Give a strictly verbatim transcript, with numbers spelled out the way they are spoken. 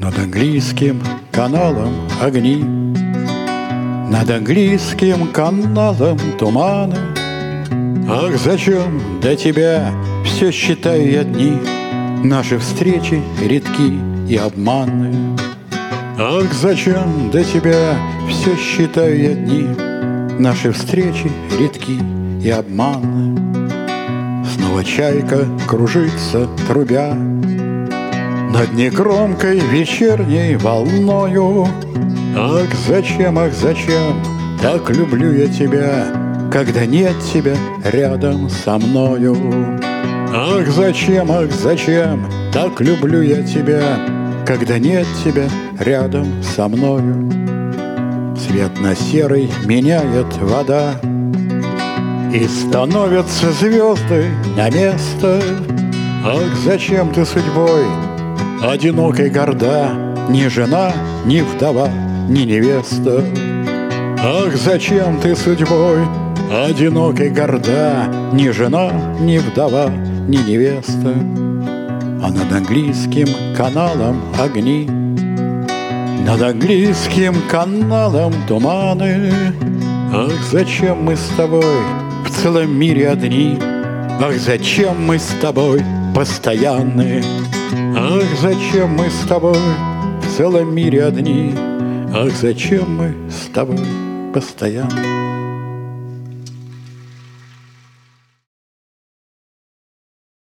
Над английским каналом огни, над английским каналом туманы. Ах, зачем до тебя все считаю я дни, наши встречи редки и обманные. Ах, зачем до тебя все считаю я дни, наши встречи редки и обманные. Снова чайка кружится, трубя над негромкой вечерней волною. Ах, зачем, ах, зачем так люблю я тебя, когда нет тебя рядом со мною. Ах, зачем, ах, зачем так люблю я тебя, когда нет тебя рядом со мною. Цвет на серый меняет вода, и становятся звезды на место. Ах, зачем ты судьбой одинокой горда, ни жена, ни вдова, ни невеста? Ах, зачем ты судьбой одинокой горда, ни жена, ни вдова, ни невеста? А над английским каналом огни, над английским каналом туманы. Ах, зачем мы с тобой в целом мире одни? Ах, зачем мы с тобой постоянны? Ах, зачем мы с тобой в целом мире одни? Ах, зачем мы с тобой постоянны?